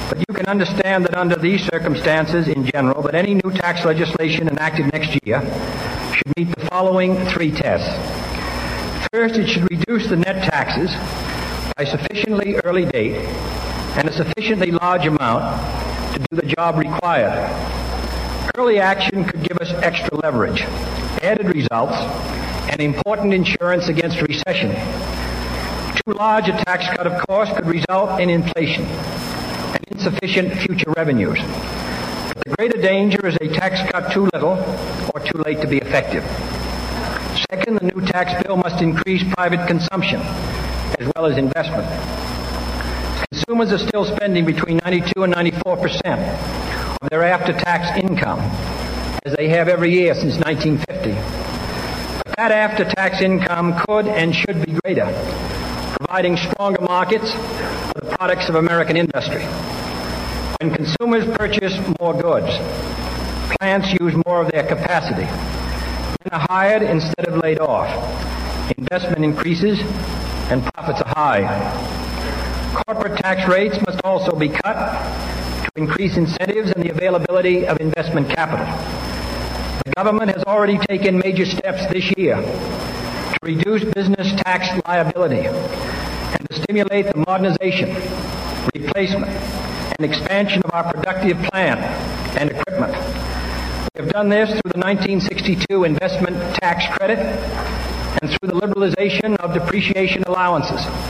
But you can understand that under these circumstances in general, that any new tax legislation enacted next year should meet the following three tests. First, it should reduce the net taxes by a sufficiently early date and a sufficiently large amount to do the job required. Early action could give us extra leverage, added results, and important insurance against recession. Too large a tax cut, of course, could result in inflation and insufficient future revenues. But the greater danger is a tax cut too little or too late to be effective. Second, the new tax bill must increase private consumption as well as investment. Consumers are still spending between 92 and 94% of their after-tax income, as they have every year since 1950. But that after-tax income could and should be greater, providing stronger markets for the products of American industry. When consumers purchase more goods, plants use more of their capacity, men are hired instead of laid off, investment increases, and profits are high. Corporate tax rates must also be cut to increase incentives and the availability of investment capital. The government has already taken major steps this year to reduce business tax liability and to stimulate the modernization, replacement, and expansion of our productive plant and equipment. We have done this through the 1962 investment tax credit and through the liberalization of depreciation allowances.